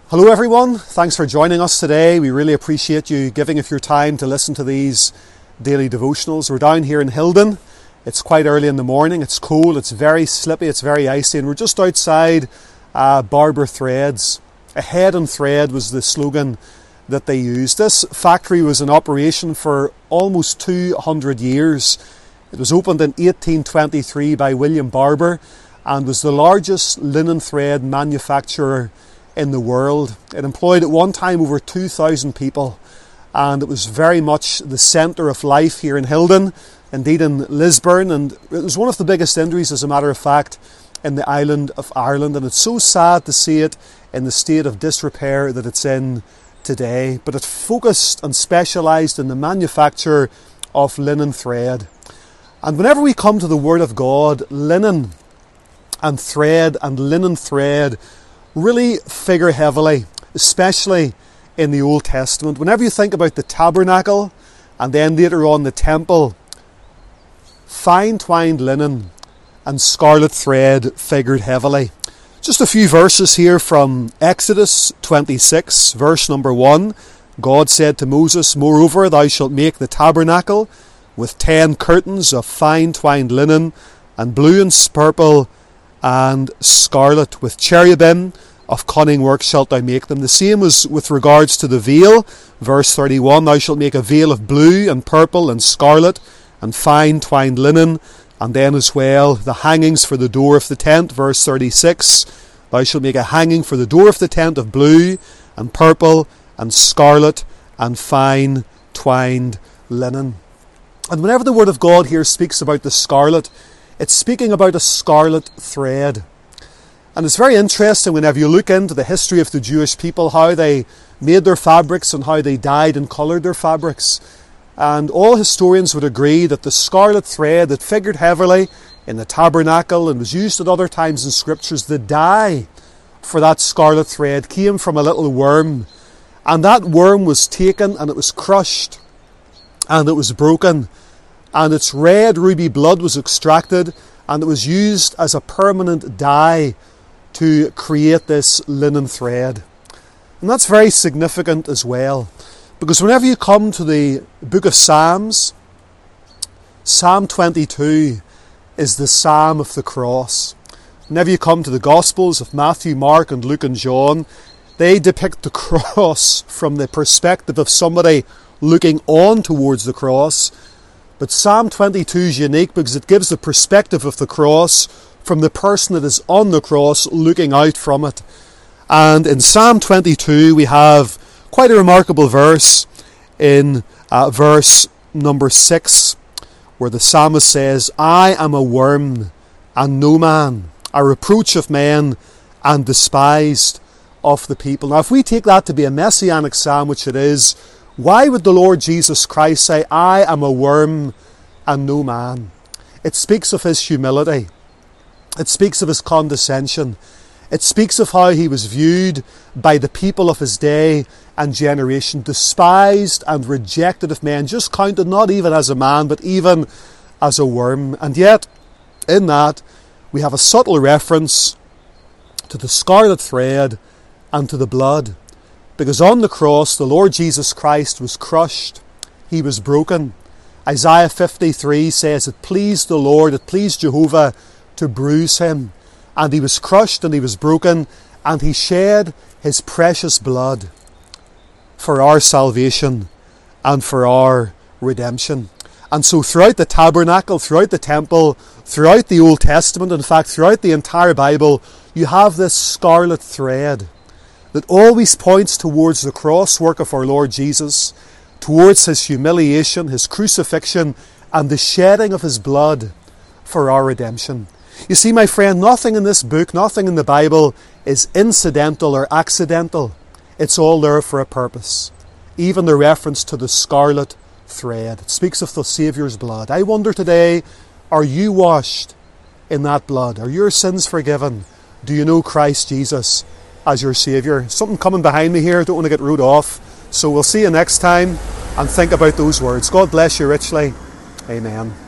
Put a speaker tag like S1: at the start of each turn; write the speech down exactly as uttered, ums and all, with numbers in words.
S1: Hello everyone, thanks for joining us today. We really appreciate you giving us your time to listen to these daily devotionals. We're down here in Hildon. It's quite early in the morning, it's cold, it's very slippy, it's very icy, and we're just outside uh, Barber Threads. Ahead and Thread was the slogan that they used. This factory was in operation for almost two hundred years. It was opened in eighteen twenty-three by William Barber and was the largest linen thread manufacturer in the world. It employed at one time over two thousand people, and it was very much the centre of life here in Hildon, indeed in Lisburn, and it was one of the biggest industries, as a matter of fact, in the island of Ireland, and it's so sad to see it in the state of disrepair that it's in today. But it focused and specialised in the manufacture of linen thread. And whenever we come to the Word of God, linen and thread and linen thread really figure heavily, especially in the Old Testament. Whenever you think about the tabernacle and then later on the temple, fine twined linen and scarlet thread figured heavily. Just a few verses here from Exodus twenty-six, verse number one. God said to Moses, "Moreover, thou shalt make the tabernacle with ten curtains of fine twined linen, and blue and purple and scarlet, with cherubim of cunning work shalt thou make them." The same was with regards to the veil. Verse thirty-one, "Thou shalt make a veil of blue and purple and scarlet and fine twined linen." And then as well, the hangings for the door of the tent. Verse thirty-six, "Thou shalt make a hanging for the door of the tent of blue and purple and scarlet and fine twined linen." And whenever the Word of God here speaks about the scarlet, it's speaking about a scarlet thread. And it's very interesting whenever you look into the history of the Jewish people, how they made their fabrics and how they dyed and coloured their fabrics. And all historians would agree that the scarlet thread that figured heavily in the tabernacle and was used at other times in scriptures, the dye for that scarlet thread came from a little worm. And that worm was taken and it was crushed and it was broken. And its red ruby blood was extracted and it was used as a permanent dye to create this linen thread. And that's very significant as well, because whenever you come to the book of Psalms, Psalm twenty-two is the Psalm of the cross. Whenever you come to the Gospels of Matthew, Mark and Luke and John, they depict the cross from the perspective of somebody looking on towards the cross. But Psalm twenty-two is unique because it gives the perspective of the cross from the person that is on the cross looking out from it. And in Psalm twenty-two we have quite a remarkable verse in uh, verse number six, where the psalmist says, "I am a worm and no man, a reproach of men and despised of the people." Now if we take that to be a messianic psalm, which it is, why would the Lord Jesus Christ say, "I am a worm and no man"? It speaks of his humility. It speaks of his condescension. It speaks of how he was viewed by the people of his day and generation, despised and rejected of men, just counted not even as a man, but even as a worm. And yet, in that, we have a subtle reference to the scarlet thread and to the blood. Because on the cross, the Lord Jesus Christ was crushed. He was broken. Isaiah fifty-three says it pleased the Lord, it pleased Jehovah to bruise him. And he was crushed and he was broken, and he shed his precious blood for our salvation and for our redemption. And so throughout the tabernacle, throughout the temple, throughout the Old Testament, in fact throughout the entire Bible, you have this scarlet thread that always points towards the cross work of our Lord Jesus, towards his humiliation, his crucifixion, and the shedding of his blood for our redemption. You see, my friend, nothing in this book, nothing in the Bible is incidental or accidental. It's all there for a purpose. Even the reference to the scarlet thread. It speaks of the Saviour's blood. I wonder today, are you washed in that blood? Are your sins forgiven? Do you know Christ Jesus as your Saviour? Something coming behind me here. Don't want to get ruded off. So we'll see you next time, and think about those words. God bless you richly. Amen.